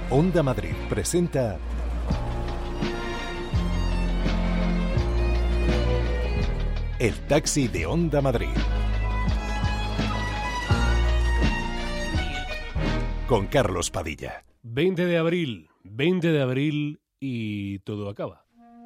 Onda Madrid presenta El Taxi de Onda Madrid. Con Carlos Padilla. 20 de abril y todo acaba.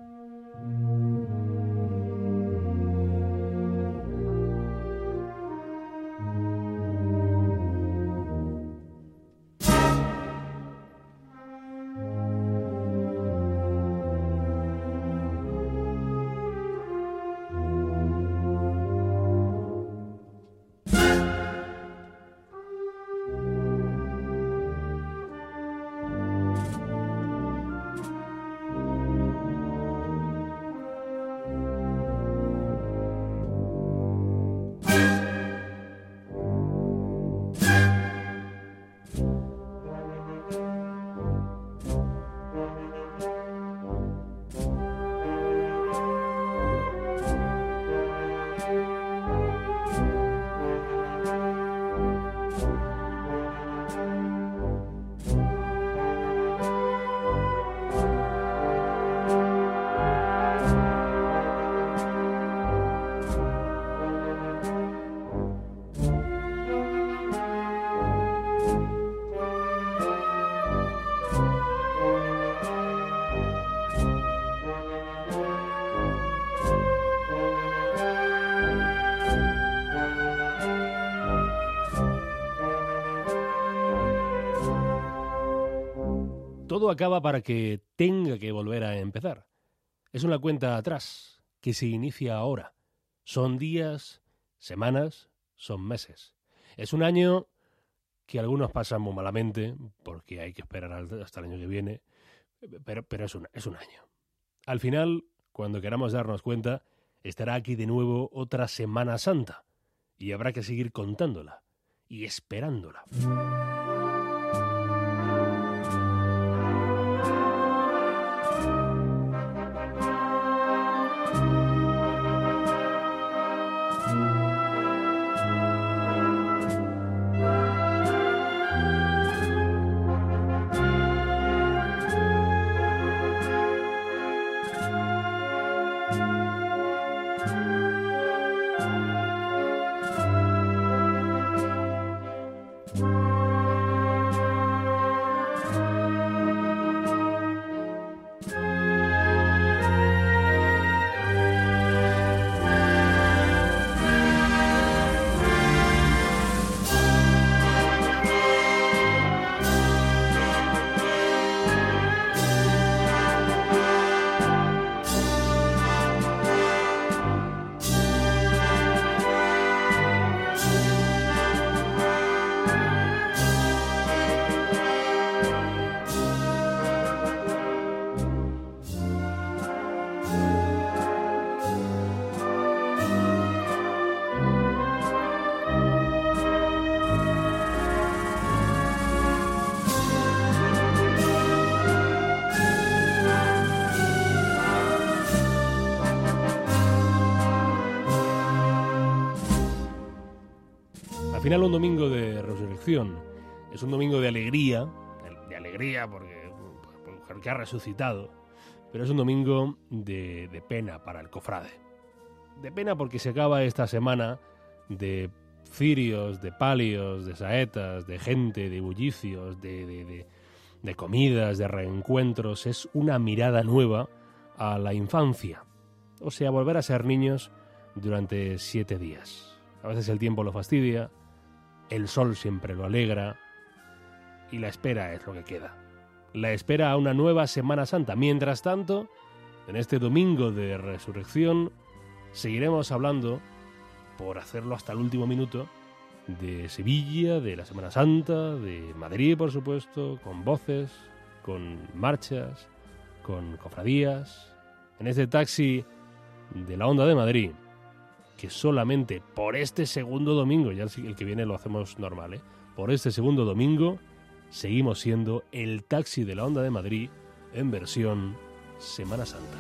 Todo acaba para que tenga que volver a empezar. Es una cuenta atrás que se inicia ahora. Son días, semanas, son meses. Es un año que algunos pasan muy malamente porque hay que esperar hasta el año que viene, pero es un año. Al final, cuando queramos darnos cuenta, estará aquí de nuevo otra Semana Santa y habrá que seguir contándola y esperándola. Al final un domingo de resurrección, es un domingo de alegría porque ha resucitado, pero es un domingo de pena para el cofrade. De pena porque se acaba esta semana de cirios, de palios, de saetas, de gente, de bullicios, de comidas, de reencuentros. Es una mirada nueva a la infancia, o sea, volver a ser niños durante 7 días. A veces el tiempo lo fastidia, el sol siempre lo alegra y la espera es lo que queda. La espera a una nueva Semana Santa. Mientras tanto, en este domingo de resurrección, seguiremos hablando, por hacerlo hasta el último minuto, de Sevilla, de la Semana Santa, de Madrid, por supuesto, con voces, con marchas, con cofradías. En este taxi de la Onda de Madrid, que solamente por este segundo domingo, ya el que viene lo hacemos normal, por este segundo domingo seguimos siendo el taxi de la Onda de Madrid en versión Semana Santa.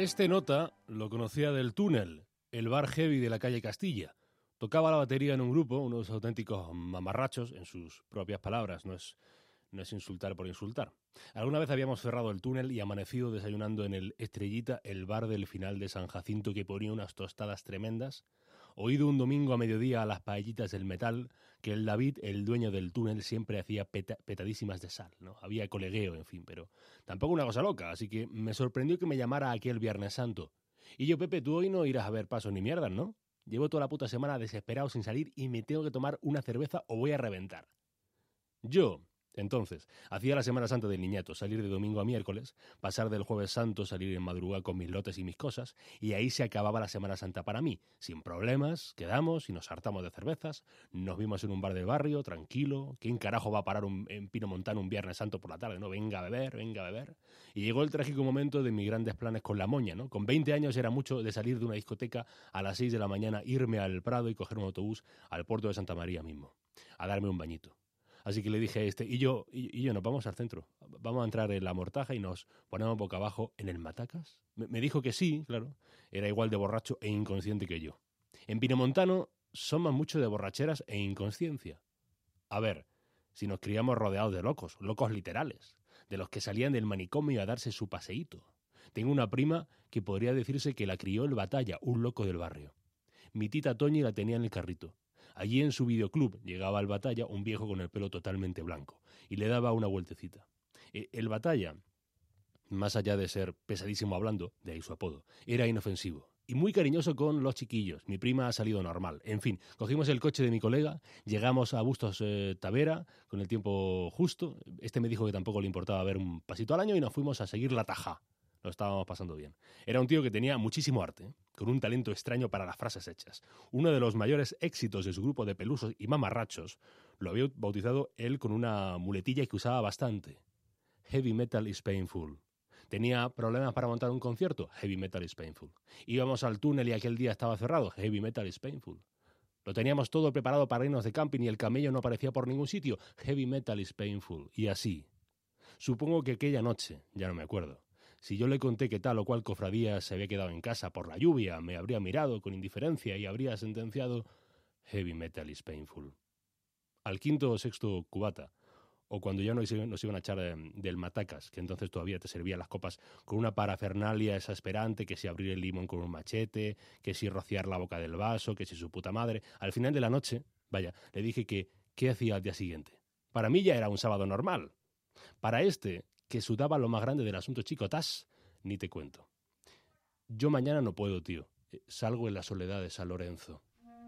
este nota lo conocía del Túnel, el bar heavy de la calle Castilla. Tocaba la batería en un grupo, unos auténticos mamarrachos, en sus propias palabras, no es insultar por insultar. Alguna vez habíamos cerrado el Túnel y amanecido desayunando en el Estrellita, el bar del final de San Jacinto que ponía unas tostadas tremendas, o ido un domingo a mediodía a las paellitas del Metal, que el David, el dueño del Túnel, siempre hacía petadísimas de sal, ¿no? Había colegueo, en fin, pero tampoco una cosa loca, así que me sorprendió que me llamara aquel Viernes Santo. Y yo, Pepe, tú hoy no irás a ver pasos ni mierdas, ¿no? Llevo toda la puta semana desesperado sin salir y me tengo que tomar una cerveza o voy a reventar. Yo, entonces, hacía la Semana Santa del niñato, salir de domingo a miércoles, pasar del Jueves Santo, salir en madrugada con mis lotes y mis cosas, y ahí se acababa la Semana Santa para mí. Sin problemas, quedamos y nos hartamos de cervezas, nos vimos en un bar del barrio, tranquilo. ¿Quién carajo va a parar en Pino Montano un Viernes Santo por la tarde, no? Venga a beber, venga a beber. Y llegó el trágico momento de mis grandes planes con la moña, ¿no? Con 20 años era mucho de salir de una discoteca a las 6 de la mañana, irme al Prado y coger un autobús al puerto de Santa María mismo, a darme un bañito. Así que le dije a este, y yo nos vamos al centro, vamos a entrar en la Mortaja y nos ponemos boca abajo en el Matacas. Me dijo que sí, claro, era igual de borracho e inconsciente que yo. En Pinomontano somos mucho de borracheras e inconsciencia. A ver, si nos criamos rodeados de locos literales, de los que salían del manicomio a darse su paseíto. Tengo una prima que podría decirse que la crió el Batalla, un loco del barrio. Mi tita Toñi la tenía en el carrito. Allí en su videoclub llegaba al Batalla un viejo con el pelo totalmente blanco y le daba una vueltecita. El Batalla, más allá de ser pesadísimo hablando, de ahí su apodo, era inofensivo y muy cariñoso con los chiquillos. Mi prima ha salido normal. En fin, cogimos el coche de mi colega, llegamos a Bustos Tavera con el tiempo justo. Este me dijo que tampoco le importaba ver un pasito al año y nos fuimos a seguir la taja. Lo estábamos pasando bien. Era un tío que tenía muchísimo arte, con un talento extraño para las frases hechas. Uno de los mayores éxitos de su grupo de pelusos y mamarrachos lo había bautizado él con una muletilla que usaba bastante. Heavy metal is painful. Tenía problemas para montar un concierto. Heavy metal is painful. Íbamos al Túnel y aquel día estaba cerrado. Heavy metal is painful. Lo teníamos todo preparado para irnos de camping y el camello no aparecía por ningún sitio. Heavy metal is painful. Y así. Supongo que aquella noche, ya no me acuerdo, si yo le conté que tal o cual cofradía se había quedado en casa por la lluvia, me habría mirado con indiferencia y habría sentenciado Heavy metal is painful. Al quinto o sexto cubata, o cuando ya nos iban a echar del Matacas, que entonces todavía te servían las copas con una parafernalia exasperante, que si abrir el limón con un machete, que si rociar la boca del vaso, que si su puta madre. Al final de la noche, vaya, le dije que ¿qué hacía al día siguiente? Para mí ya era un sábado normal. Para este, que sudaba lo más grande del asunto chico, ni te cuento. Yo mañana no puedo, tío. Salgo en la soledad de San Lorenzo.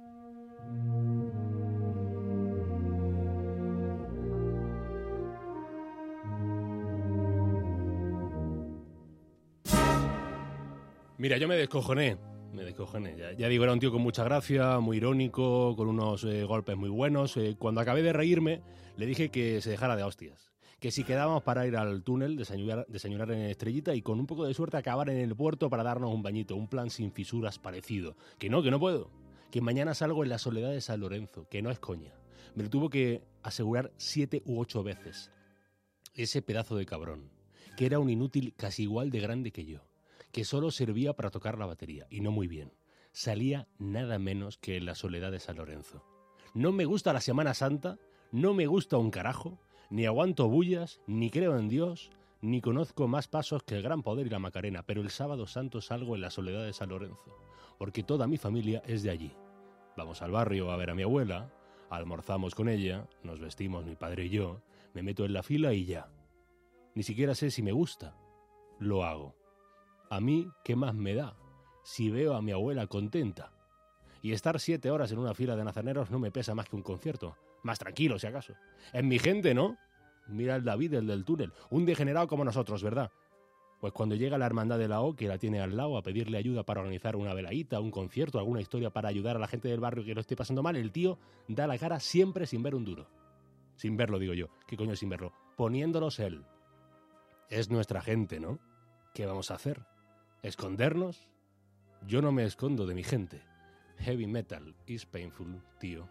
Mira, yo me descojoné. Ya digo, era un tío con mucha gracia, muy irónico, con unos golpes muy buenos. Cuando acabé de reírme, le dije que se dejara de hostias. Que si quedábamos para ir al Túnel, desayunar en Estrellita y con un poco de suerte acabar en el puerto para darnos un bañito, un plan sin fisuras parecido. Que no puedo. Que mañana salgo en la soledad de San Lorenzo, que no es coña. Me lo tuvo que asegurar 7 u 8 veces. Ese pedazo de cabrón, que era un inútil casi igual de grande que yo, que solo servía para tocar la batería, y no muy bien. Salía nada menos que en la soledad de San Lorenzo. No me gusta la Semana Santa, no me gusta un carajo, ni aguanto bullas, ni creo en Dios, ni conozco más pasos que el Gran Poder y la Macarena, pero el sábado santo salgo en la soledad de San Lorenzo, porque toda mi familia es de allí. Vamos al barrio a ver a mi abuela, almorzamos con ella, nos vestimos mi padre y yo, me meto en la fila y ya. Ni siquiera sé si me gusta. Lo hago. A mí, ¿qué más me da? Si veo a mi abuela contenta. Y estar 7 horas en una fila de nazarenos no me pesa más que un concierto. Más tranquilo, si acaso. Es mi gente, ¿no? Mira el David, el del Túnel. Un degenerado como nosotros, ¿verdad? Pues cuando llega la hermandad de la O, que la tiene al lado, a pedirle ayuda para organizar una veladita, un concierto, alguna historia para ayudar a la gente del barrio que lo esté pasando mal, el tío da la cara siempre sin ver un duro. Sin verlo, digo yo. ¿Qué coño es sin verlo? Poniéndolos él. Es nuestra gente, ¿no? ¿Qué vamos a hacer? ¿Escondernos? Yo no me escondo de mi gente. Heavy metal is painful, tío.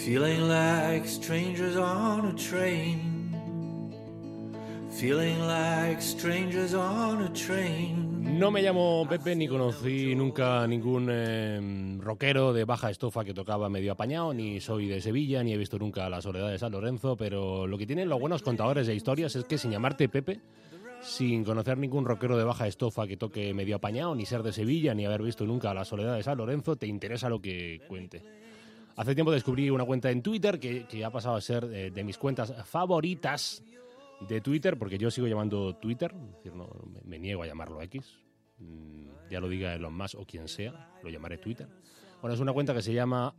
Feeling like strangers on a train. Feeling like strangers on a train. No me llamo Pepe ni conocí nunca ningún rockero de baja estofa que tocaba medio apañado, ni soy de Sevilla, ni he visto nunca La Soledad de San Lorenzo, pero lo que tienen los buenos contadores de historias es que sin llamarte Pepe, sin conocer ningún rockero de baja estofa que toque medio apañado, ni ser de Sevilla, ni haber visto nunca La Soledad de San Lorenzo, te interesa lo que cuente. Hace tiempo descubrí una cuenta en Twitter que ha pasado a ser de mis cuentas favoritas de Twitter, porque yo sigo llamando Twitter, es decir, no, me niego a llamarlo X, ya lo diga Elon Musk o quien sea, lo llamaré Twitter. Bueno, es una cuenta que se llama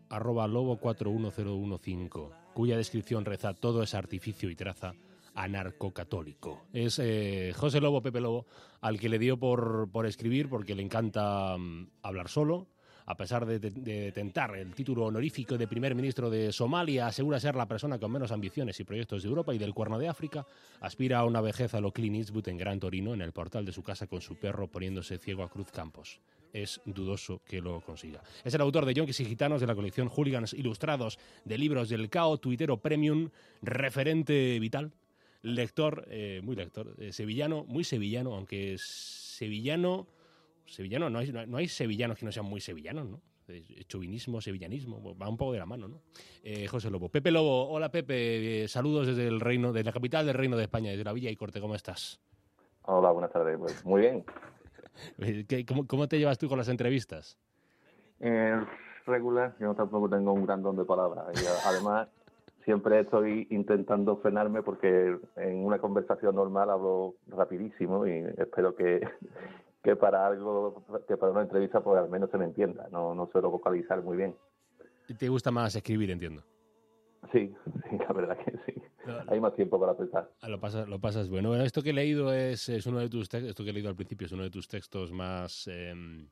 @lobo41015, cuya descripción reza: todo es artificio y traza anarcocatólico. Es José Lobo, Pepe Lobo, al que le dio por escribir porque le encanta hablar solo. A pesar de tentar el título honorífico de primer ministro de Somalia, asegura ser la persona con menos ambiciones y proyectos de Europa y del Cuerno de África. Aspira a una vejez a lo Clint Eastwood en Gran Torino, en el portal de su casa con su perro poniéndose ciego a Cruz Campos. Es dudoso que lo consiga. Es el autor de Yonkis y Gitanos, de la colección Hooligans Ilustrados, de libros del Cao, tuitero premium, referente vital, lector, muy lector, sevillano, muy sevillano, aunque sevillano, no hay sevillanos que no sean muy sevillanos, ¿no? Chauvinismo, sevillanismo, va un poco de la mano, ¿no? José Lobo. Pepe Lobo, hola Pepe, saludos desde el reino, de la capital del Reino de España, desde la Villa y Corte, ¿cómo estás? Hola, buenas tardes, pues muy bien. ¿Cómo te llevas tú con las entrevistas? Regular, yo tampoco tengo un gran don de palabras. Y además, siempre estoy intentando frenarme porque en una conversación normal hablo rapidísimo y espero que para una entrevista pues al menos se me entienda. No suelo vocalizar muy bien. ¿Te gusta más escribir, entiendo? Sí, la verdad que sí. Hay más tiempo para pensar. Lo pasas bueno. Bueno, esto que he leído es uno de tus textos, esto que he leído al principio es uno de tus textos más, no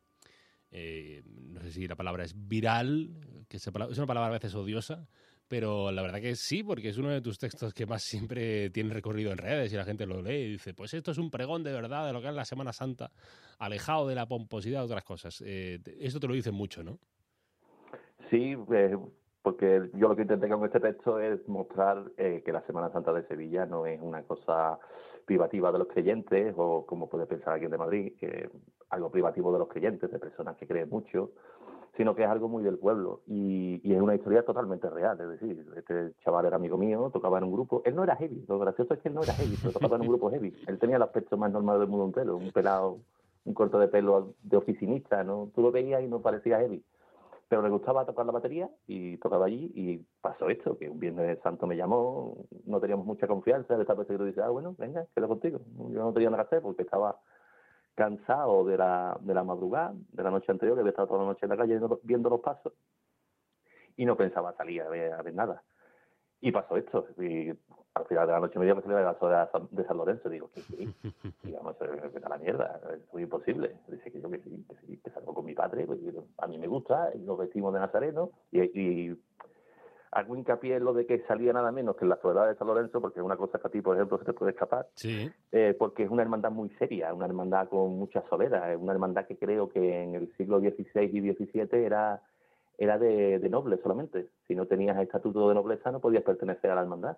sé si la palabra es viral, que es una palabra a veces odiosa, pero la verdad que sí, porque es uno de tus textos que más siempre tiene recorrido en redes y la gente lo lee y dice, pues esto es un pregón de verdad de lo que es la Semana Santa, alejado de la pomposidad de otras cosas. Esto te lo dicen mucho, ¿no? Sí, porque yo lo que intenté con este texto es mostrar que la Semana Santa de Sevilla no es una cosa privativa de los creyentes, o como puede pensar alguien de Madrid, algo privativo de los creyentes, de personas que creen mucho, sino que es algo muy del pueblo y es una historia totalmente real. Es decir, este chaval era amigo mío, tocaba en un grupo, él no era heavy, lo gracioso es que él no era heavy, pero tocaba en un grupo heavy. Él tenía el aspecto más normal del mundo entero, un pelado, un corte de pelo de oficinista, ¿no? Tú lo veías y no parecía heavy. Pero le gustaba tocar la batería y tocaba allí y pasó esto, que un Viernes Santo me llamó, no teníamos mucha confianza, de esta vez que tú dices, bueno, venga, quedo contigo. Yo no tenía nada que hacer porque estaba cansado de la madrugada, de la noche anterior, que había estado toda la noche en la calle viendo los pasos y no pensaba salir a ver nada. Y pasó esto, y al final de la noche media me salí de la Soledad de San Lorenzo, digo, ¿qué? Digamos, vete a la mierda, es muy imposible. Dice que yo que salgo con mi padre, pues, a mí me gusta, y nos vestimos de nazareno, y hago hincapié en lo de que salía nada menos que en la Soledad de San Lorenzo, porque es una cosa que a ti, por ejemplo, se te puede escapar, sí. Porque es una hermandad muy seria, una hermandad con mucha solera, es una hermandad que creo que en el siglo XVI y XVII era de nobles solamente. Si no tenías estatuto de nobleza no podías pertenecer a la hermandad.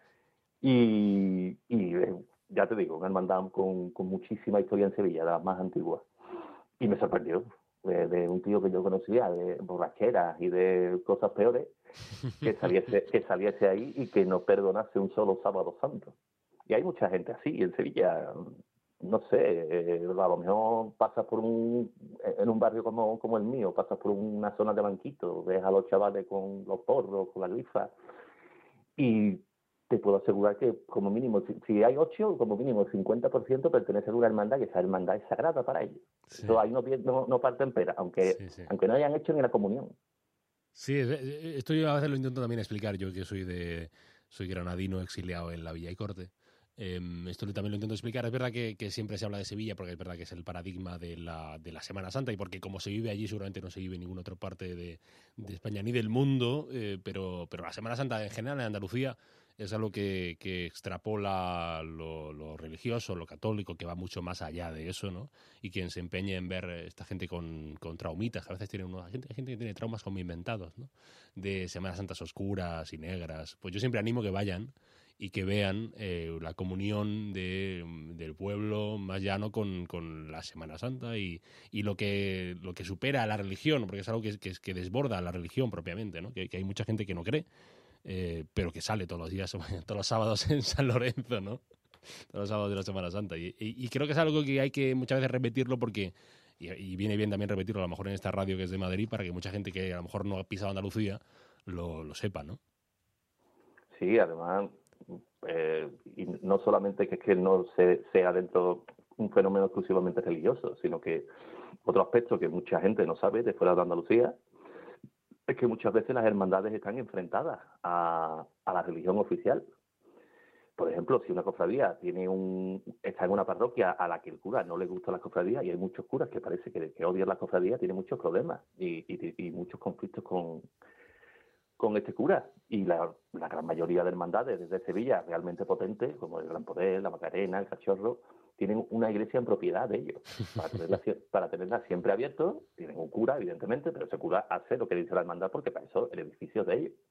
Y ya te digo, una hermandad con muchísima historia en Sevilla, de las más antiguas. Y me sorprendió de un tío que yo conocía, de borracheras y de cosas peores, que saliese ahí y que no perdonase un solo sábado santo. Y hay mucha gente así en Sevilla. No sé, a lo mejor pasas en un barrio como el mío, pasas por una zona de banquito, ves a los chavales con los porros, con la grifa, y te puedo asegurar que como mínimo, si hay 8, como mínimo el 50% pertenece a una hermandad, que esa hermandad es sagrada para ellos. Sí. Entonces ahí no parten pera, aunque no hayan hecho ni la comunión. Sí, esto yo a veces lo intento también explicar, yo que soy granadino exiliado en la Villa y Corte. Esto también lo intento explicar. Es verdad que siempre se habla de Sevilla porque es verdad que es el paradigma de la Semana Santa y porque como se vive allí seguramente no se vive en ninguna otra parte de España ni del mundo, pero la Semana Santa en general en Andalucía es algo que extrapola lo religioso, lo católico, que va mucho más allá de eso, ¿no? Y quien se empeñe en ver esta gente con traumitas, que a veces hay gente que tiene traumas como inventados, ¿no? De Semanas Santas oscuras y negras. Pues yo siempre animo que vayan y que vean la comunión del pueblo más llano con la Semana Santa y lo que supera a la religión, porque es algo que desborda a la religión propiamente, ¿no? Que hay mucha gente que no cree, pero que sale todos los días, todos los sábados en San Lorenzo, ¿no? Todos los sábados de la Semana Santa. Y creo que es algo que hay que muchas veces repetirlo porque, y viene bien también repetirlo a lo mejor en esta radio que es de Madrid, para que mucha gente que a lo mejor no ha pisado Andalucía lo sepa, ¿no? Sí, además, y no solamente que es que no sea dentro un fenómeno exclusivamente religioso, sino que otro aspecto que mucha gente no sabe de fuera de Andalucía es que muchas veces las hermandades están enfrentadas a la religión oficial. Por ejemplo, si una cofradía está en una parroquia a la que el cura no le gusta la cofradía, y hay muchos curas que parece que odian la cofradía, tiene muchos problemas y muchos conflictos con este cura. Y la gran mayoría de hermandades desde Sevilla, realmente potentes, como el Gran Poder, la Macarena, el Cachorro, tienen una iglesia en propiedad de ellos. Para tenerla siempre abierta, tienen un cura, evidentemente, pero ese cura hace lo que dice la hermandad porque para eso el edificio es de ellos.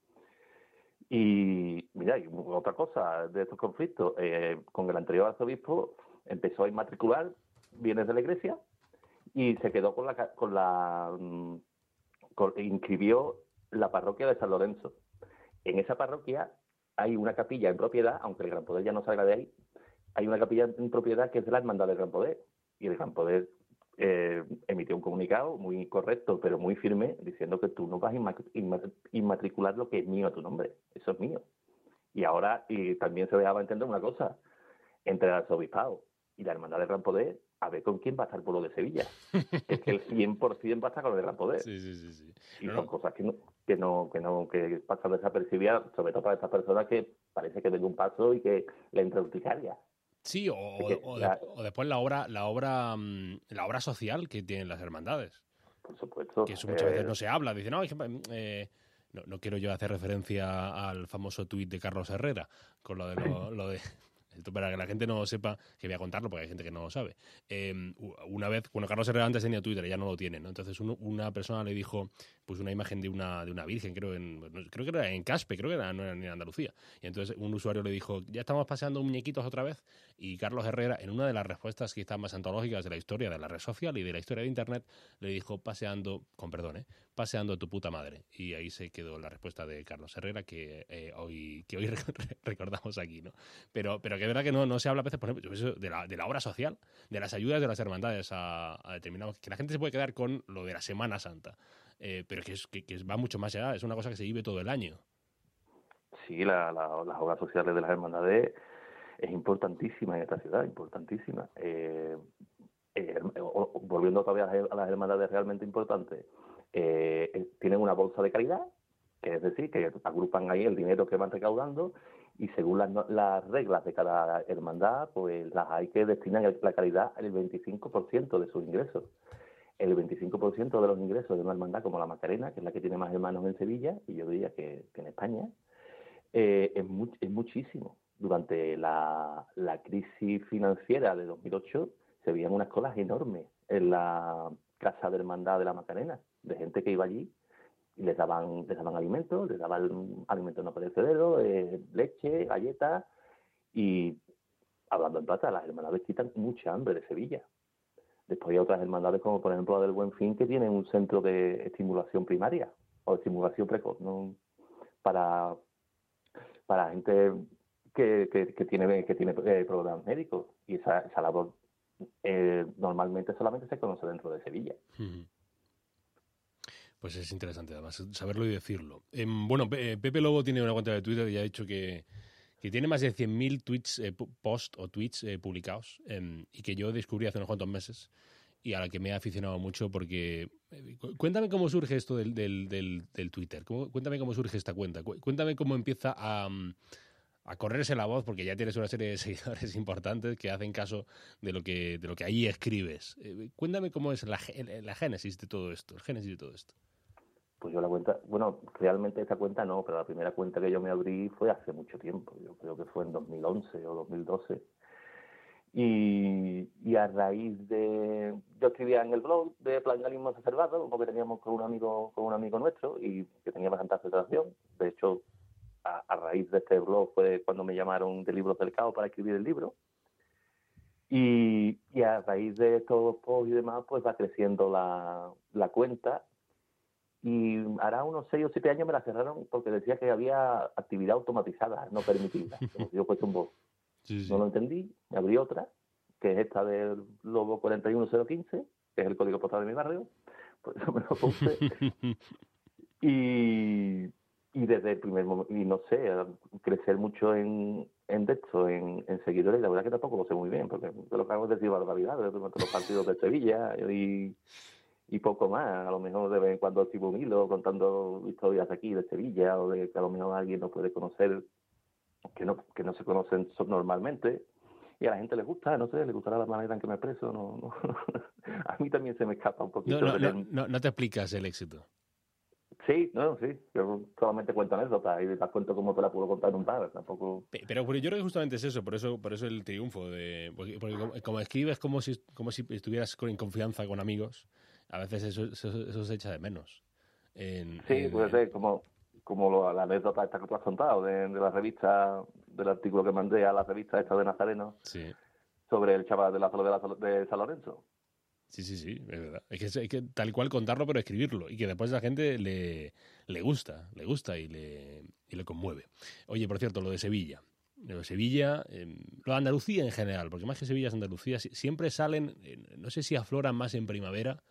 Y mira, y otra cosa de estos conflictos, con el anterior arzobispo empezó a inmatricular bienes de la iglesia y se quedó inscribió la parroquia de San Lorenzo. En esa parroquia hay una capilla en propiedad, aunque el Gran Poder ya no salga de ahí, hay una capilla en propiedad que es de la Hermandad del Gran Poder. Y el Gran Poder emitió un comunicado muy correcto, pero muy firme, diciendo que tú no vas a inmatricular lo que es mío a tu nombre. Eso es mío. Y ahora también se dejaba entender una cosa, entre el arzobispado y la Hermandad del Gran Poder, a ver con quién va a estar el pueblo de Sevilla. Es que el 100% va a estar con el Gran Poder. Sí. Y son cosas que pasan desapercibidas, sobre todo para estas personas que parece que den un paso y que le entra urticaria. Sí, o después la obra social que tienen las hermandades. Por supuesto. Que eso muchas veces no se habla. Dicen, no quiero yo hacer referencia al famoso tuit de Carlos Herrera con lo de esto, para que la gente no sepa, que voy a contarlo porque hay gente que no lo sabe. Una vez, Carlos Herrera antes tenía Twitter, ya no lo tiene, ¿no? Entonces una persona le dijo pues una imagen de una virgen, creo que era en Caspe, no era ni en Andalucía. Y entonces un usuario le dijo, ya estamos paseando muñequitos otra vez. Y Carlos Herrera, en una de las respuestas quizás más antológicas de la historia de la red social y de la historia de Internet, le dijo paseando a tu puta madre. Y ahí se quedó la respuesta de Carlos Herrera que hoy recordamos aquí, ¿no? Pero que es verdad que no se habla a veces, por ejemplo, de la obra social, de las ayudas de las hermandades a determinados, que la gente se puede quedar con lo de la Semana Santa, pero que va mucho más allá, es una cosa que se vive todo el año. Sí, las obras sociales de las hermandades es importantísima en esta ciudad, importantísima. Volviendo todavía a las hermandades realmente importantes, tienen una bolsa de caridad, que es decir, que agrupan ahí el dinero que van recaudando y según las reglas de cada hermandad, pues las hay que destinan la caridad al 25% de sus ingresos. El 25% de los ingresos de una hermandad como la Macarena, que es la que tiene más hermanos en Sevilla, y yo diría que en España, es muchísimo. Durante la crisis financiera de 2008 se veían unas colas enormes en la casa de hermandad de la Macarena, de gente que iba allí y les daban alimentos, les daban alimentos no perecederos, leche, galletas, y hablando en plata, las hermandades quitan mucha hambre de Sevilla. Después hay otras hermandades como por ejemplo la del Buen Fin, que tienen un centro de estimulación primaria o estimulación precoz, ¿no? para gente que tiene problemas médicos, y esa labor normalmente solamente se conoce dentro de Sevilla. Pues es interesante además saberlo y decirlo. Pepe Lobo tiene una cuenta de Twitter y ha dicho que tiene más de 100.000 tweets, posts o tweets publicados, y que yo descubrí hace unos cuantos meses y a la que me he aficionado mucho porque... Cuéntame cómo surge esto del Twitter, cuéntame cómo surge esta cuenta, cuéntame cómo empieza a correrse la voz, porque ya tienes una serie de seguidores importantes que hacen caso de lo que ahí escribes. Cuéntame cómo es la génesis de todo esto, el génesis de todo esto. Pues yo la cuenta, bueno, realmente esta cuenta no, pero la primera cuenta que yo me abrí fue hace mucho tiempo, yo creo que fue en 2011 o 2012. Y a raíz de... Yo escribía en el blog de Plagiarismo Exacerbado, porque teníamos con un amigo nuestro y que tenía bastante aceptación. De hecho, a raíz de este blog fue cuando me llamaron de Libros del Caos para escribir el libro. Y a raíz de estos posts y demás, pues va creciendo la cuenta. Y hará unos 6 o 7 años me la cerraron porque decía que había actividad automatizada no permitida. Como si yo fuese un bot. Sí, sí. No lo entendí, me abrí otra, que es esta del Lobo 41015, que es el código postal de mi barrio, pues eso me lo puse. y desde el primer momento, y no sé, crecer mucho en texto, en seguidores, la verdad que tampoco lo sé muy bien, porque yo lo que hago es decir barbaridades durante los partidos de Sevilla y poco más. A lo mejor de vez en cuando escribo un hilo contando historias de aquí, de Sevilla, o de que a lo mejor alguien no puede conocer que no se conocen normalmente, y a la gente les gusta, no sé, les gustará la manera en que me expreso, no. A mí también se me escapa un poquito. No te explicas el éxito. Sí, yo solamente cuento anécdotas y las cuento como te la puedo contar en un bar, tampoco... Pero yo creo que justamente es eso, por eso el triunfo, porque como escribes como si estuvieras en confianza con amigos, a veces eso se echa de menos. Sí, puede ser, como la anécdota esta que tú has contado de la revista, del artículo que mandé a la revista esta de Nazareno, sí, sobre el chaval de San Lorenzo. Sí, es verdad. Hay que tal cual contarlo, pero escribirlo. Y que después a la gente le gusta y le conmueve. Oye, por cierto, lo de Sevilla. Lo de Andalucía en general, porque más que Sevilla es Andalucía, siempre salen, no sé si afloran más en primavera,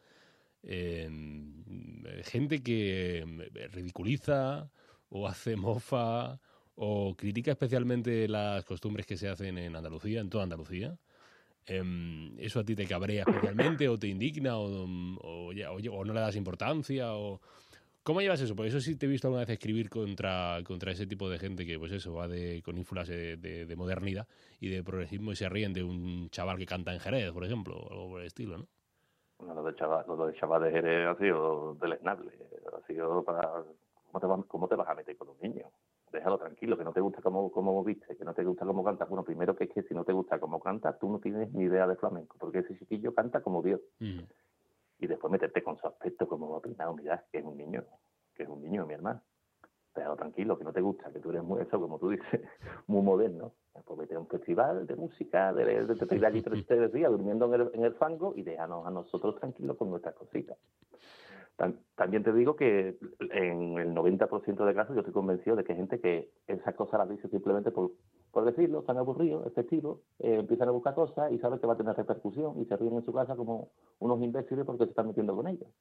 gente que ridiculiza o hace mofa o critica especialmente las costumbres que se hacen en Andalucía, en toda Andalucía. ¿Eso a ti te cabrea especialmente o te indigna o no le das importancia? ¿Cómo llevas eso? Porque eso sí te he visto alguna vez escribir contra ese tipo de gente que pues eso va con ínfulas de modernidad y de progresismo y se ríen de un chaval que canta en Jerez, por ejemplo, o algo por el estilo, ¿no? Bueno, lo del chaval de Jerez ha sido deleznable, ha sido para... ¿Cómo te vas a meter con un niño? Déjalo tranquilo, que no te gusta cómo viste, que no te gusta cómo canta. Bueno, primero que es que si no te gusta cómo canta, tú no tienes ni idea de flamenco, porque ese chiquillo canta como Dios. Y después meterte con su aspecto, como va a peinado, mirad, que es un niño, mi hermano. Déjalo tranquilo, que no te gusta, que tú eres muy, eso, como tú dices, muy moderno. Pues vete a un festival de música, te ir allí 3 días durmiendo en el fango y déjanos a nosotros tranquilos con nuestras cositas. También te digo que en el 90% de casos yo estoy convencido de que hay gente que esas cosas las dice simplemente por decirlo, están aburridos, efectivos, empiezan a buscar cosas y saben que va a tener repercusión y se ríen en su casa como unos imbéciles porque se están metiendo con ellos.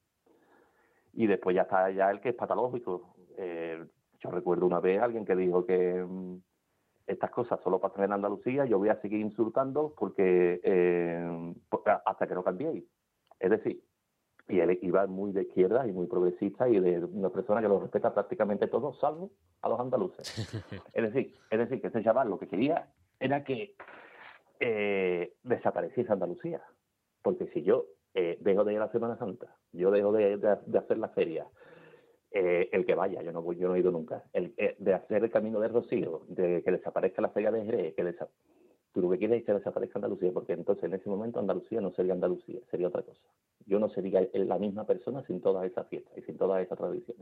Y después ya está el que es patológico. Yo recuerdo una vez alguien que dijo que estas cosas solo pasan en Andalucía, yo voy a seguir insultando porque hasta que no cambiéis. Es decir, y él iba muy de izquierda y muy progresista y de una persona que lo respeta prácticamente todos, salvo a los andaluces. es decir, que ese chaval lo que quería era que desapareciese Andalucía. Porque si yo dejo de ir a la Semana Santa, yo dejo de hacer la feria, el que vaya, yo no he ido nunca, de hacer el camino de Rocío, de que desaparezca la feria de Jerez, tú lo que quieres es que desaparezca Andalucía, porque entonces en ese momento Andalucía no sería Andalucía, sería otra cosa. Yo no sería la misma persona sin todas esas fiestas y sin todas esas tradiciones.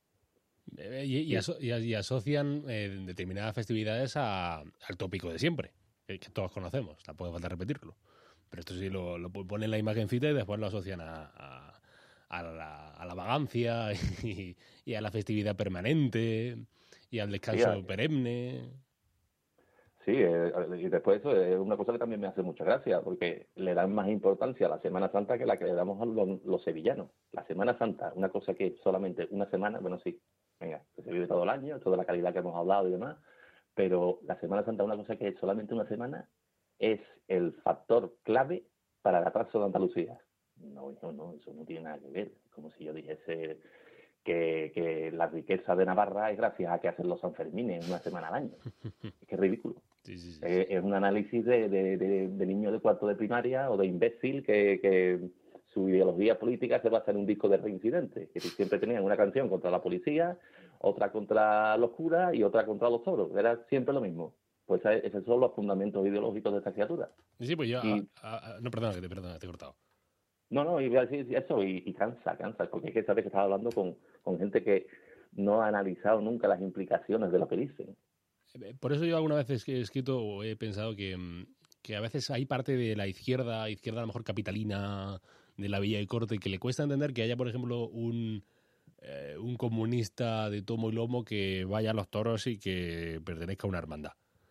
Y asocian determinadas festividades al tópico de siempre, que todos conocemos, tampoco falta repetirlo. Pero esto sí lo ponen la imagencita y después lo asocian a la vagancia y a la festividad permanente y al descanso perenne. Sí, y después eso es una cosa que también me hace mucha gracia, porque le dan más importancia a la Semana Santa que la que le damos a los sevillanos. La Semana Santa, una cosa que es solamente una semana, bueno, sí, venga, que se vive todo el año, toda la calidad que hemos hablado y demás, pero la Semana Santa, una cosa que es solamente una semana, es el factor clave para el atraso de Andalucía. No, eso no tiene nada que ver. Como si yo dijese que la riqueza de Navarra es gracias a que hacen los Sanfermines una semana al año. Es que es ridículo. Sí. Es un análisis de niño de cuarto de primaria o de imbécil que su ideología política se basa en un disco de reincidentes, que siempre tenían una canción contra la policía, otra contra los curas y otra contra los toros. Era siempre lo mismo. Pues esos son los fundamentos ideológicos de esta criatura. Sí, pues yo... no, perdona, te he cortado. No, iba a decir eso y cansa, porque es que sabes que estás hablando con gente que no ha analizado nunca las implicaciones de lo que dicen. Por eso yo alguna vez he escrito o he pensado que a veces hay parte de la izquierda a lo mejor capitalina, de la Villa y Corte, que le cuesta entender que haya, por ejemplo, un comunista de tomo y lomo que vaya a los toros y que pertenezca a una hermandad.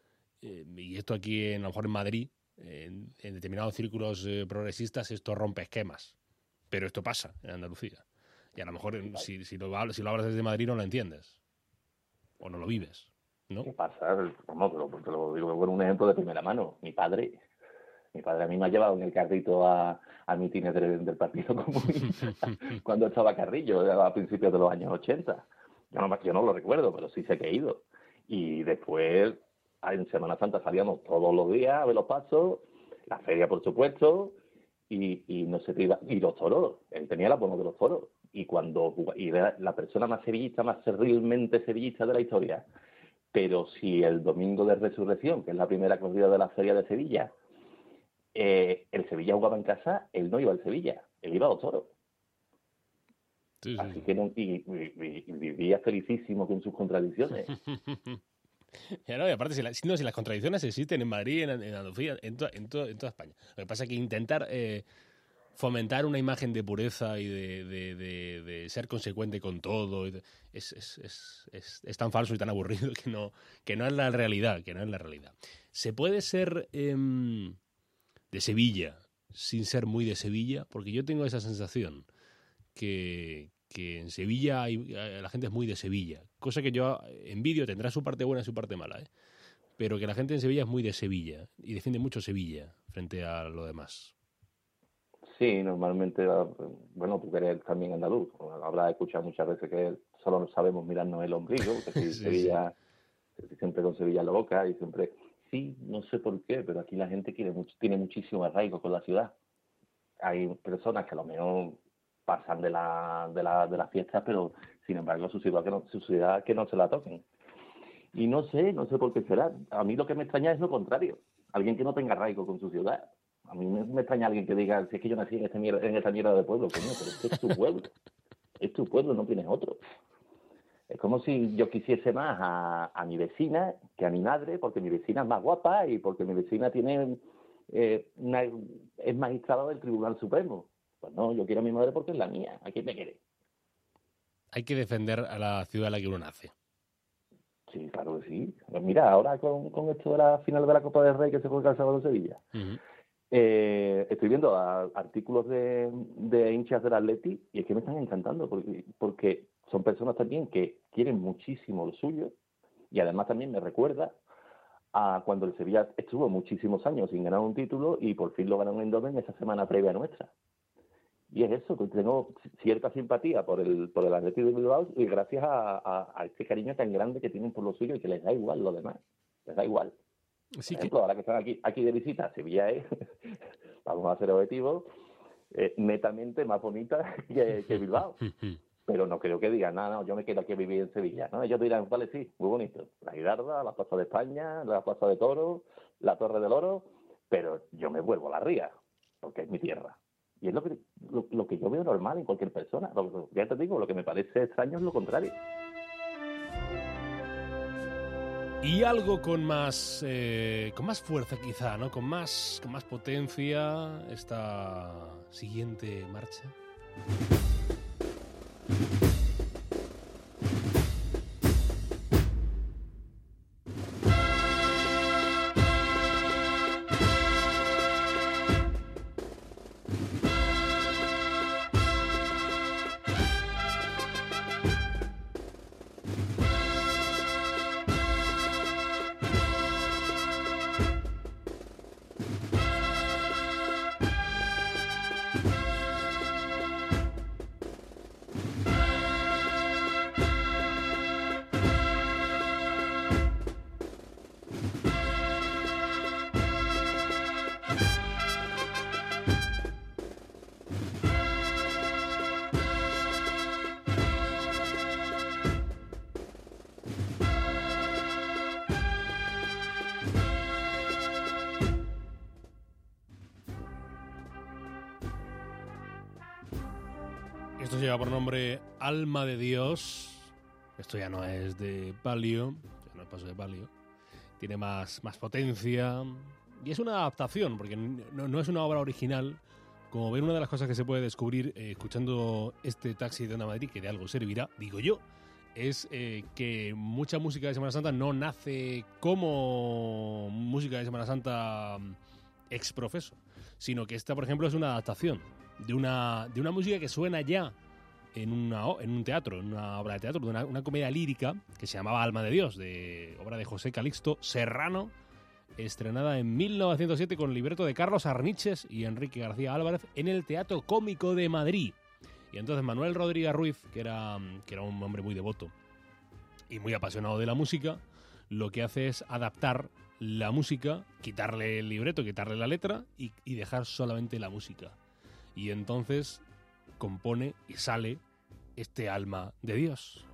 Y esto aquí, a lo mejor en Madrid, en determinados círculos progresistas, esto rompe esquemas. Pero esto pasa en Andalucía. Y a lo mejor si lo hablas desde Madrid no lo entiendes. O no lo vives, ¿no? ¿Qué pasa? Vamos, te lo digo con un ejemplo de primera mano. Mi padre a mí me ha llevado en el carrito a mítines del Partido Comunista cuando estaba Carrillo, a principios de los años 80. Yo no lo recuerdo, pero sí sé que he ido. Y después, en Semana Santa salíamos todos los días a ver los pasos, la feria, por supuesto, y no se te iba. Y los toros, él tenía el abono de los toros. Y era la persona más sevillista, más serrilmente sevillista de la historia. Pero si el domingo de Resurrección, que es la primera corrida de la feria de Sevilla, el Sevilla jugaba en casa, él no iba al Sevilla, él iba a los toros. Sí. Así que vivía felicísimo con sus contradicciones. Ya no, y aparte, si las contradicciones existen en Madrid, en Andalucía, en toda España. Lo que pasa es que intentar fomentar una imagen de pureza y de ser consecuente con todo es tan falso y tan aburrido que no es la realidad, ¿Se puede ser de Sevilla sin ser muy de Sevilla? Porque yo tengo esa sensación que en Sevilla la gente es muy de Sevilla, cosa que yo envidio. Tendrá su parte buena y su parte mala, pero que la gente en Sevilla es muy de Sevilla y defiende mucho Sevilla frente a lo demás. Sí, normalmente, bueno, tú que eres también andaluz, habrás escuchado muchas veces que solo no sabemos mirarnos el ombligo, que si sí, Sevilla, sí. Siempre con Sevilla en la boca y siempre... Sí, no sé por qué, pero aquí la gente tiene muchísimo arraigo con la ciudad. Hay personas que a lo mejor pasan de las fiestas, pero sin embargo su ciudad que no se la toquen. Y no sé por qué será. A mí lo que me extraña es lo contrario. Alguien que no tenga arraigo con su ciudad. A mí me extraña alguien que diga, si es que yo nací en esta mierda de pueblo, coño, pero es que es tu pueblo. Es tu pueblo, no tienes otro. Es como si yo quisiese más a mi vecina que a mi madre, porque mi vecina es más guapa y porque mi vecina es magistrada del Tribunal Supremo. Pues no, yo quiero a mi madre porque es la mía. ¿A quién me quiere? Hay que defender a la ciudad en la que uno nace. Sí, claro que sí. Pues mira, ahora con esto de la final de la Copa del Rey que se juega el sábado en Sevilla, estoy viendo artículos de hinchas del Atleti y es que me están encantando porque son personas también que quieren muchísimo lo suyo y además también me recuerda a cuando el Sevilla estuvo muchísimos años sin ganar un título y por fin lo ganaron en Eindhoven esa semana previa nuestra. Y es eso, que tengo cierta simpatía por el Atleti de Bilbao y gracias a este cariño tan grande que tienen por lo suyo y que les da igual lo demás. Les da igual. Sí, por ejemplo, ahora que están aquí de visita, Sevilla es, vamos a ser objetivos, netamente más bonita que Bilbao. Pero no creo que digan, no, yo me quedo aquí a vivir en Sevilla, ¿no? Ellos dirán, vale, sí, muy bonito. La Girarda, la Plaza de España, la Plaza de Toros, la Torre del Oro, pero yo me vuelvo a la Ría, porque es mi tierra. Y es lo que yo veo normal en cualquier persona. Ya te digo, lo que me parece extraño es lo contrario. Y algo con más fuerza quizá, ¿no? Con más potencia, esta siguiente marcha. Esto lleva por nombre Alma de Dios. Esto ya no es de Palio, ya no es paso de Palio. Tiene más potencia y es una adaptación, porque no es una obra original. Como ven, una de las cosas que se puede descubrir escuchando este Taxi de Onda Madrid, que de algo servirá, digo yo, es que mucha música de Semana Santa no nace como música de Semana Santa ex profeso, sino que esta, por ejemplo, es una adaptación de una música que suena ya en un teatro, en una obra de teatro, de una comedia lírica que se llamaba Alma de Dios, de obra de José Calixto Serrano, estrenada en 1907 con libreto de Carlos Arniches y Enrique García Álvarez en el Teatro Cómico de Madrid. Y entonces Manuel Rodríguez Ruiz, que era un hombre muy devoto y muy apasionado de la música, lo que hace es adaptar la música, quitarle el libreto, quitarle la letra y dejar solamente la música. Y entonces compone y sale este Alma de Dios.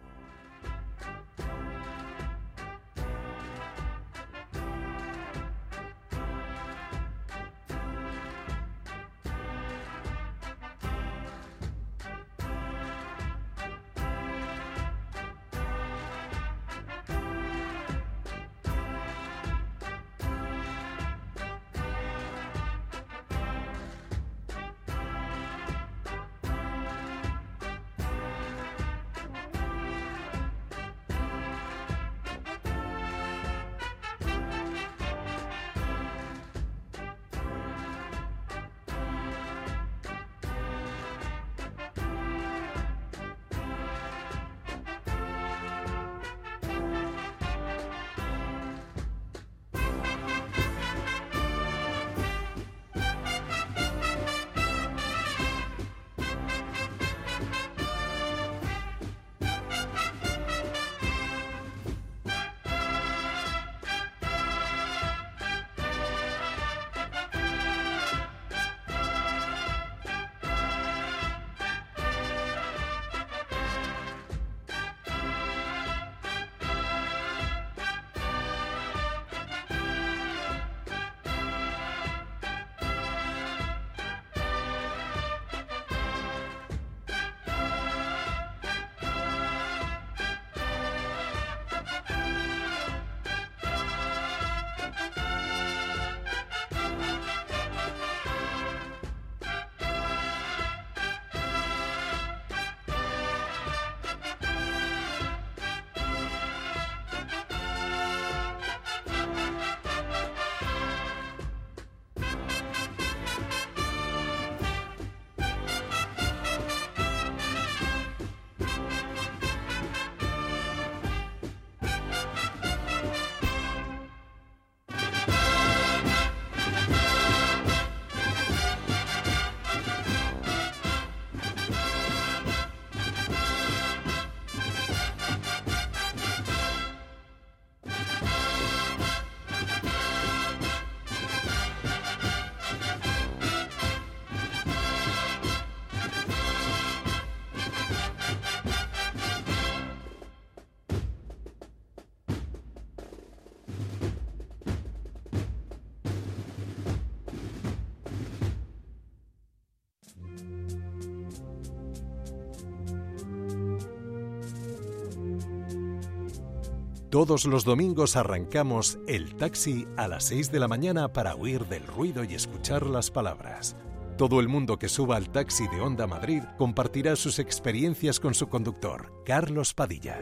Todos los domingos arrancamos el taxi a las 6 de la mañana para huir del ruido y escuchar las palabras. Todo el mundo que suba al taxi de Onda Madrid compartirá sus experiencias con su conductor, Carlos Padilla.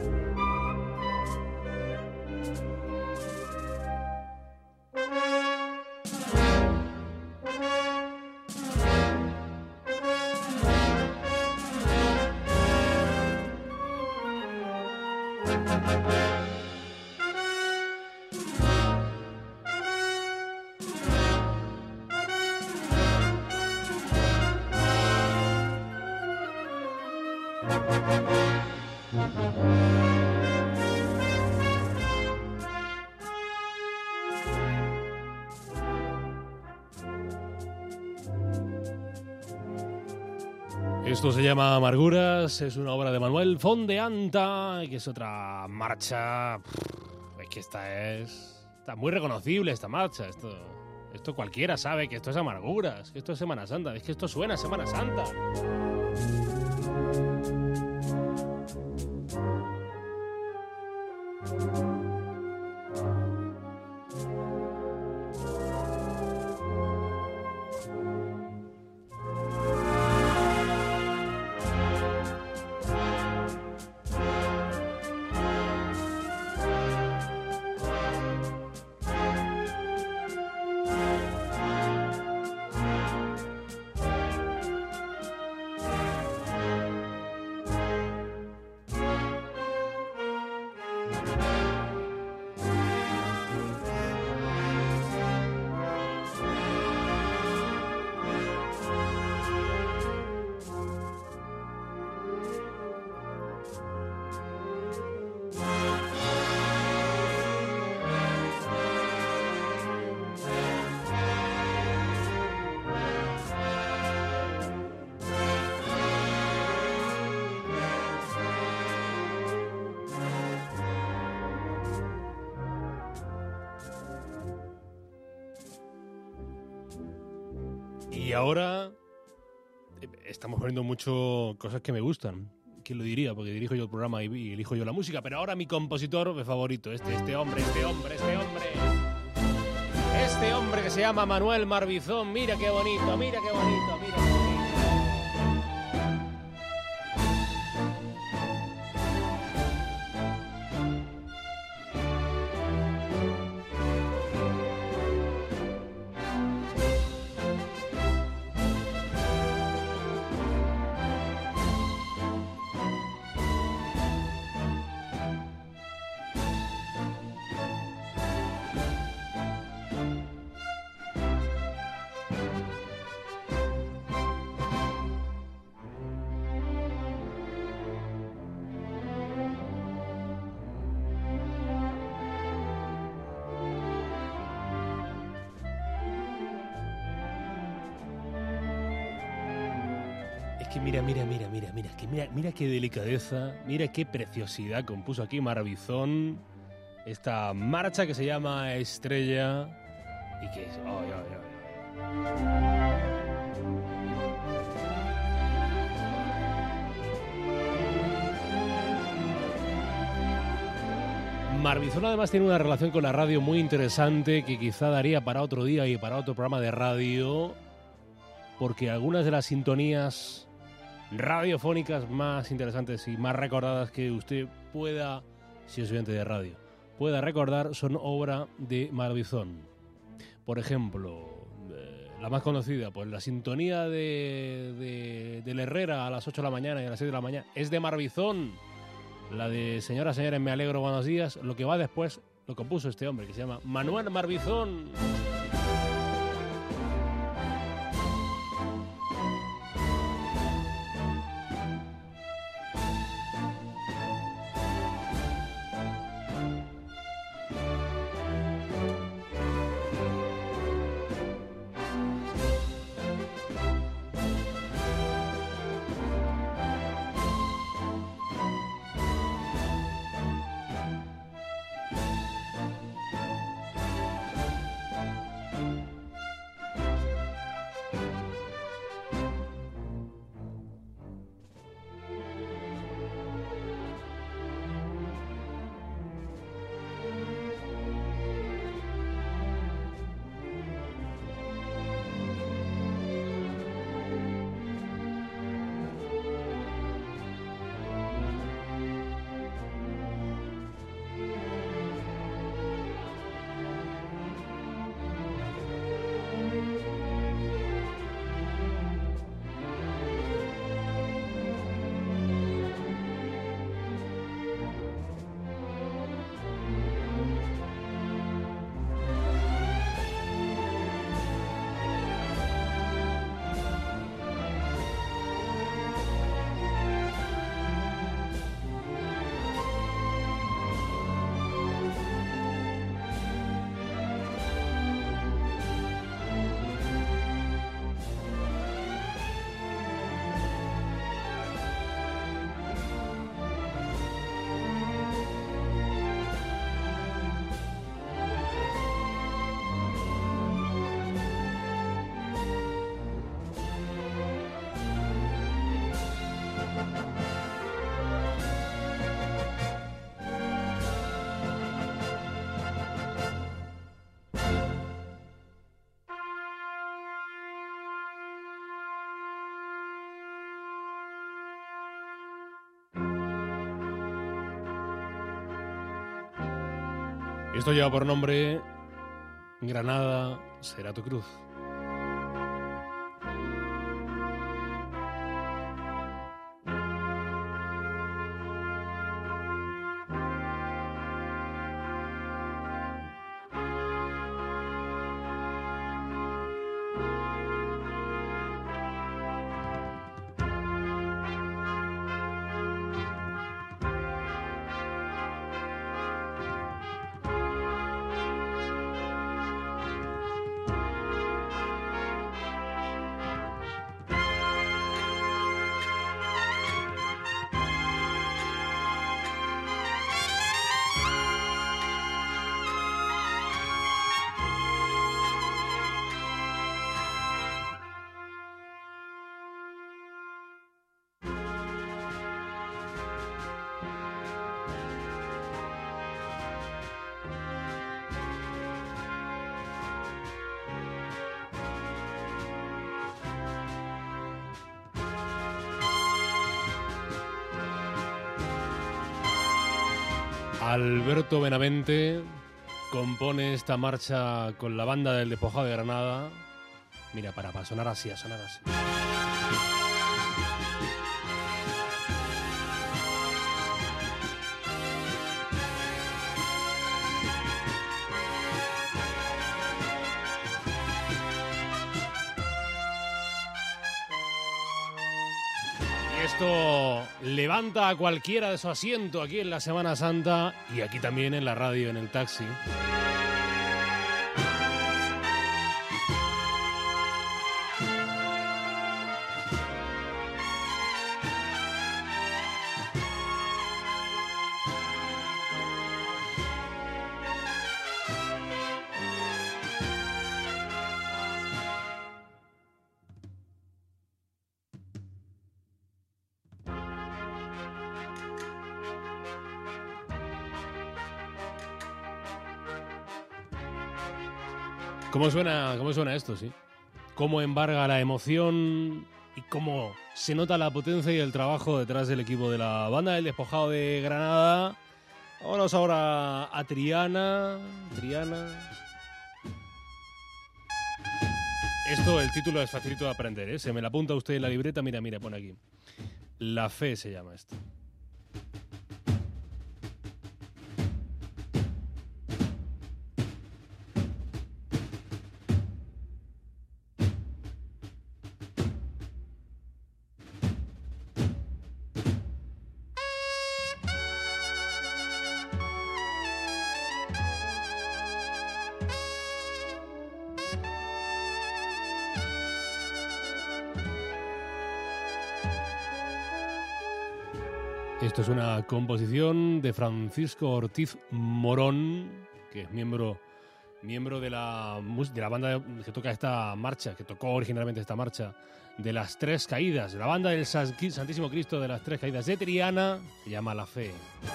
Esto se llama Amarguras, es una obra de Manuel Fondeanta, que es otra marcha. Es que está muy reconocible esta marcha. Esto cualquiera sabe que esto es Amarguras, que esto es Semana Santa, es que esto suena a Semana Santa. Y ahora estamos poniendo mucho cosas que me gustan. ¿Quién lo diría? Porque dirijo yo el programa y elijo yo la música. Pero ahora mi compositor favorito, este hombre que se llama Manuel Marbizón. Mira qué bonito, mira qué bonito, mira qué bonito. Que mira qué delicadeza, mira qué preciosidad compuso aquí Marbizón esta marcha que se llama Estrella y que es... Marbizón además tiene una relación con la radio muy interesante que quizá daría para otro día y para otro programa de radio, porque algunas de las sintonías radiofónicas más interesantes y más recordadas que usted pueda, si es oyente de radio, pueda recordar son obra de Marbizón. Por ejemplo, la más conocida, pues la sintonía del Herrera a las 8 de la mañana y a las 6 de la mañana es de Marbizón. La de Señoras, señores, me alegro, buenos días. Lo que va después lo compuso este hombre que se llama Manuel Marbizón. Esto lleva por nombre Granada será tu cruz. Alberto Benavente compone esta marcha con la banda del Despojado de Granada. Mira, para sonar así, a sonar así. Esto levanta a cualquiera de su asiento aquí en la Semana Santa y aquí también en la radio, en el taxi. ¿Cómo suena esto, sí? Cómo embarga la emoción y cómo se nota la potencia y el trabajo detrás del equipo de la banda del Despojado de Granada. Vámonos ahora a Triana. Esto, el título es facilito de aprender, ¿eh? Se me la apunta usted en la libreta. Mira, pone aquí. La fe se llama esto. Esto es una composición de Francisco Ortiz Morón, que es miembro de la banda que toca esta marcha, que tocó originalmente esta marcha de las Tres Caídas, de la banda del Santísimo Cristo de las Tres Caídas de Triana, se llama La Fe.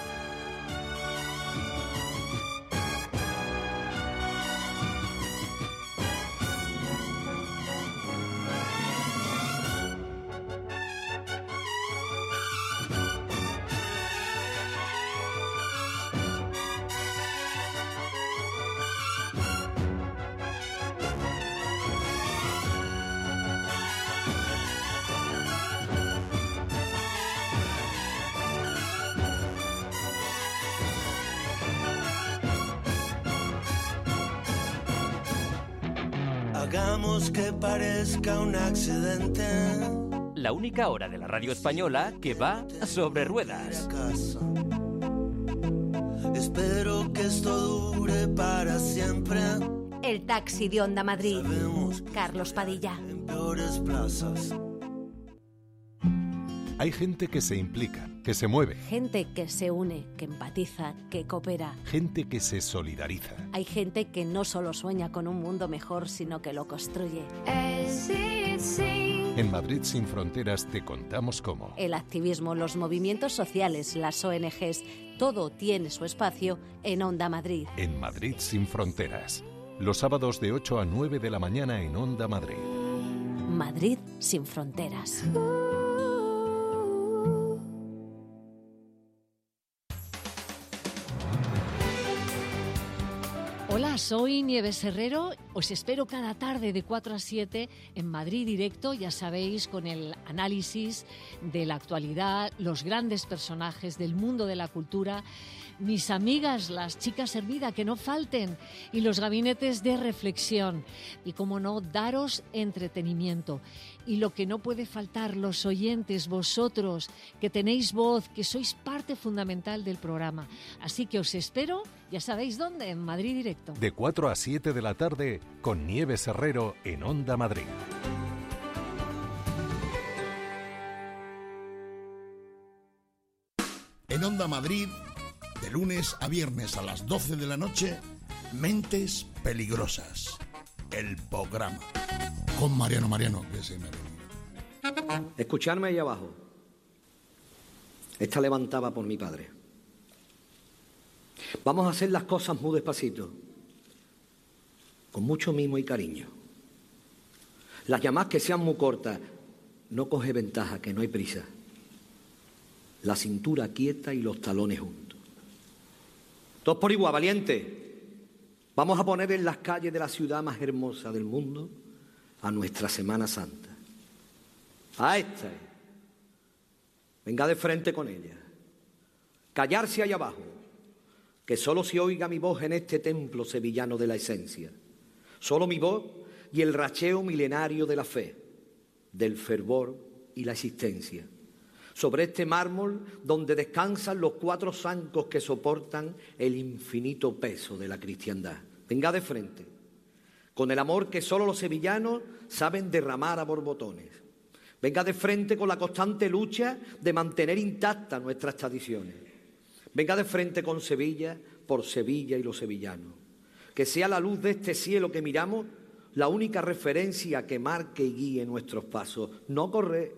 Hagamos que parezca un accidente. La única hora de la radio española que va sobre ruedas. Espero que esto dure para siempre. El taxi de Onda Madrid. Carlos Padilla. En peores plazas. Hay gente que se implica, que se mueve. Gente que se une, que empatiza, que coopera. Gente que se solidariza. Hay gente que no solo sueña con un mundo mejor, sino que lo construye. En Madrid Sin Fronteras te contamos cómo. El activismo, los movimientos sociales, las ONGs, todo tiene su espacio en Onda Madrid. En Madrid Sin Fronteras. Los sábados de 8 a 9 de la mañana en Onda Madrid. Madrid Sin Fronteras. Hola, soy Nieves Herrero. Os espero cada tarde de 4 a 7 en Madrid Directo, ya sabéis, con el análisis de la actualidad, los grandes personajes del mundo de la cultura, mis amigas, las chicas Hermida, que no falten, y los gabinetes de reflexión. Y, como no, daros entretenimiento. Y lo que no puede faltar, los oyentes, vosotros, que tenéis voz, que sois parte fundamental del programa. Así que os espero, ya sabéis dónde, en Madrid Directo. De 4 a 7 de la tarde, con Nieves Herrero en Onda Madrid. En Onda Madrid, de lunes a viernes a las 12 de la noche, Mentes Peligrosas, el programa. Con Mariano, que se me olvidó. Escucharme ahí abajo. Está levantada por mi padre. Vamos a hacer las cosas muy despacito, con mucho mimo y cariño. Las llamadas que sean muy cortas, no coge ventaja, que no hay prisa. La cintura quieta y los talones juntos. Todos por igual, valiente. Vamos a poner en las calles de la ciudad más hermosa del mundo a nuestra Semana Santa. A esta. Venga de frente con ella. Callarse ahí abajo. Que solo se oiga mi voz en este templo sevillano de la esencia. Solo mi voz y el racheo milenario de la fe, del fervor y la existencia. Sobre este mármol donde descansan los 4 zancos que soportan el infinito peso de la cristiandad. Venga de frente, con el amor que solo los sevillanos saben derramar a borbotones. Venga de frente con la constante lucha de mantener intactas nuestras tradiciones. Venga de frente con Sevilla, por Sevilla y los sevillanos. Que sea la luz de este cielo que miramos la única referencia que marque y guíe nuestros pasos. No correr,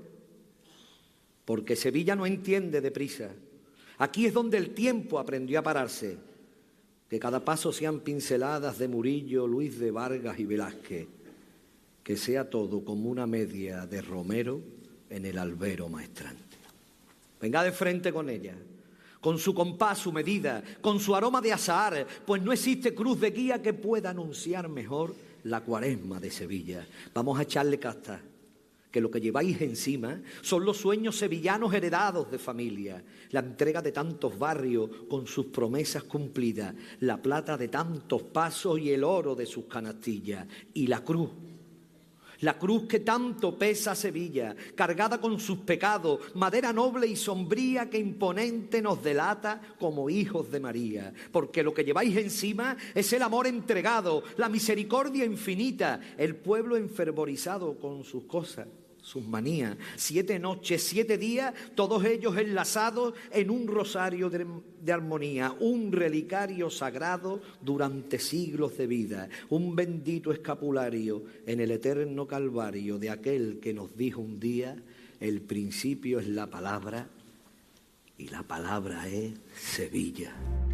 porque Sevilla no entiende de prisa. Aquí es donde el tiempo aprendió a pararse. Que cada paso sean pinceladas de Murillo, Luis de Vargas y Velázquez. Que sea todo como una media de Romero en el albero maestrante. Venga de frente con ella, con su compás, su medida, con su aroma de azahar, pues no existe cruz de guía que pueda anunciar mejor la cuaresma de Sevilla. Vamos a echarle casta, que lo que lleváis encima son los sueños sevillanos heredados de familia, la entrega de tantos barrios con sus promesas cumplidas, la plata de tantos pasos y el oro de sus canastillas, y la cruz que tanto pesa a Sevilla, cargada con sus pecados, madera noble y sombría que imponente nos delata como hijos de María, porque lo que lleváis encima es el amor entregado, la misericordia infinita, el pueblo enfervorizado con sus cosas, sus manías, 7 noches, 7 días, todos ellos enlazados en un rosario de armonía, un relicario sagrado durante siglos de vida, un bendito escapulario en el eterno calvario de aquel que nos dijo un día: el principio es la palabra y la palabra es Sevilla.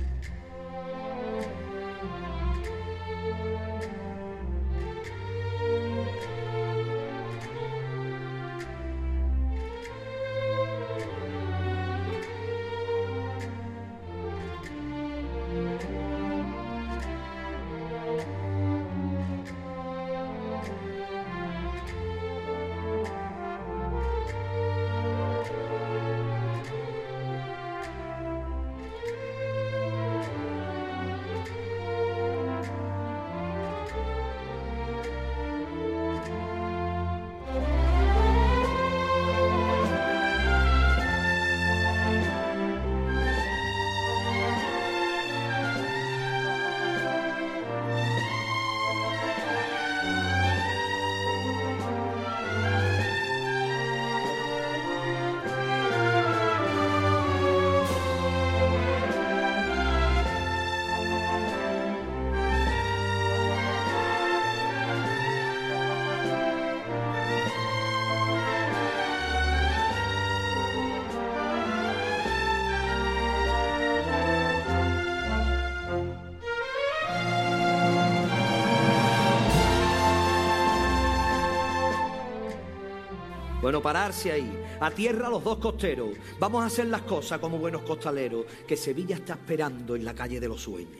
Bueno, pararse ahí, a tierra los 2 costeros. Vamos a hacer las cosas como buenos costaleros, que Sevilla está esperando en la calle de los sueños.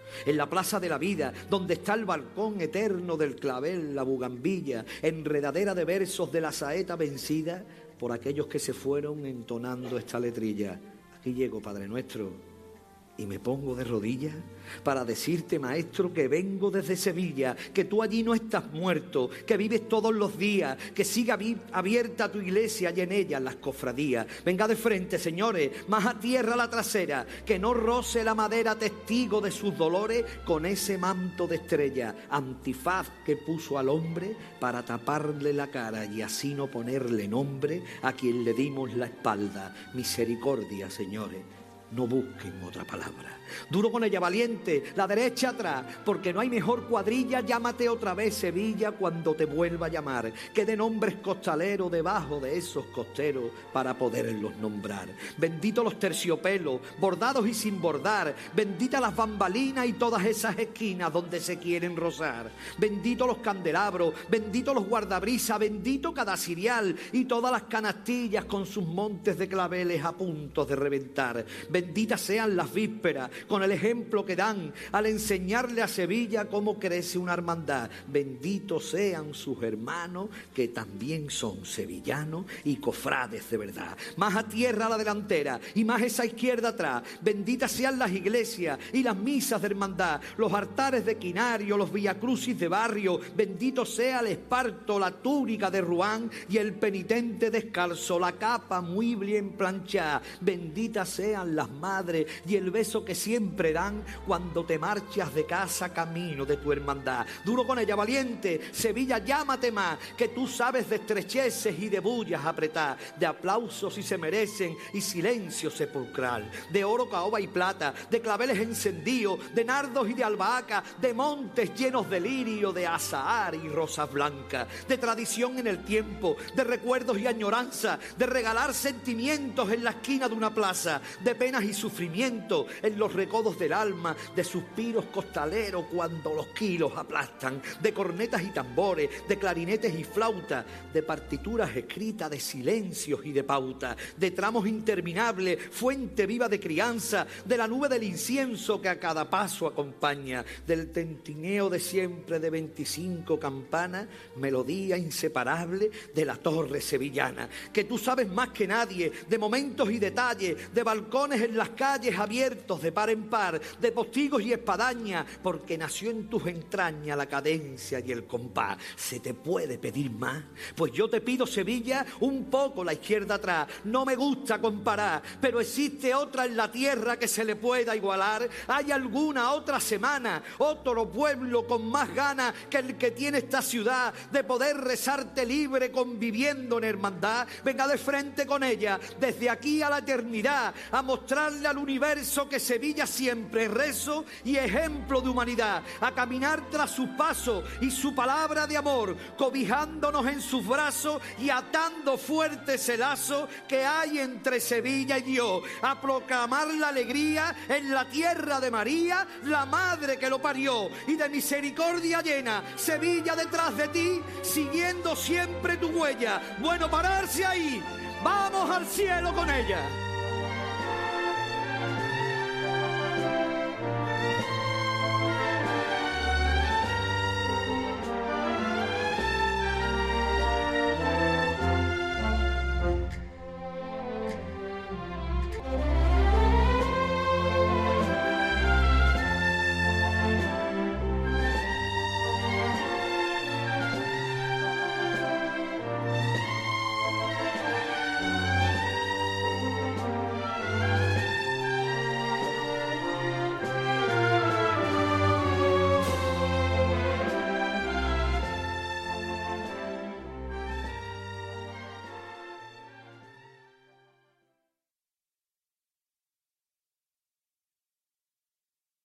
En la plaza de la vida, donde está el balcón eterno del clavel, la bugambilla, enredadera de versos de la saeta vencida por aquellos que se fueron entonando esta letrilla. Aquí llego, Padre Nuestro, y me pongo de rodillas para decirte, maestro, que vengo desde Sevilla, que tú allí no estás muerto, que vives todos los días, que siga abierta tu iglesia y en ella las cofradías. Venga de frente, señores, más a tierra la trasera, que no roce la madera testigo de sus dolores con ese manto de estrella, antifaz que puso al hombre para taparle la cara y así no ponerle nombre a quien le dimos la espalda. Misericordia, señores. No busquen otra palabra. Duro con ella, valiente, la derecha atrás, porque no hay mejor cuadrilla. Llámate otra vez Sevilla cuando te vuelva a llamar. Que de nombres costaleros debajo de esos costeros para poderlos nombrar. Bendito los terciopelos, bordados y sin bordar. Bendita las bambalinas y todas esas esquinas donde se quieren rozar. Bendito los candelabros, bendito los guardabrisas, bendito cada cirial y todas las canastillas con sus montes de claveles a punto de reventar. Benditas sean las vísperas, con el ejemplo que dan al enseñarle a Sevilla cómo crece una hermandad. Benditos sean sus hermanos que también son sevillanos y cofrades de verdad. Más a tierra la delantera y más esa izquierda atrás. Benditas sean las iglesias y las misas de hermandad, los altares de quinario, los viacrucis de barrio. Bendito sea el esparto, la túnica de Ruán y el penitente descalzo, la capa muy bien planchada. Benditas sean las madres y el beso que siempre dan cuando te marchas de casa camino de tu hermandad. Duro con ella, valiente, Sevilla, llámate más, que tú sabes de estrecheces y de bullas apretar, de aplausos si se merecen y silencio sepulcral, de oro, caoba y plata, de claveles encendidos, de nardos y de albahaca, de montes llenos de lirio, de azahar y rosas blancas, de tradición en el tiempo, de recuerdos y añoranza, de regalar sentimientos en la esquina de una plaza, de penas y sufrimiento en los recodos del alma, de suspiros costaleros cuando los kilos aplastan, de cornetas y tambores, de clarinetes y flautas, de partituras escritas, de silencios y de pautas, de tramos interminables, fuente viva de crianza, de la nube del incienso que a cada paso acompaña, del tentineo de siempre de 25 campanas, melodía inseparable de la torre sevillana, que tú sabes más que nadie, de momentos y detalles, de balcones en las calles abiertos de par en par, de postigos y espadañas, porque nació en tus entrañas la cadencia y el compás. ¿Se te puede pedir más? Pues yo te pido, Sevilla, un poco la izquierda atrás. No me gusta comparar, pero existe otra en la tierra que se le pueda igualar. ¿Hay alguna otra semana, otro pueblo con más ganas que el que tiene esta ciudad de poder rezarte libre conviviendo en hermandad? Venga de frente con ella, desde aquí a la eternidad, a mostrarle al universo que Sevilla siempre es rezo y ejemplo de humanidad, a caminar tras sus pasos y su palabra de amor, cobijándonos en sus brazos y atando fuerte ese lazo que hay entre Sevilla y Dios, a proclamar la alegría en la tierra de María, la madre que lo parió, y de misericordia llena, Sevilla detrás de ti, siguiendo siempre tu huella. Bueno, pararse ahí, vamos al cielo con ella.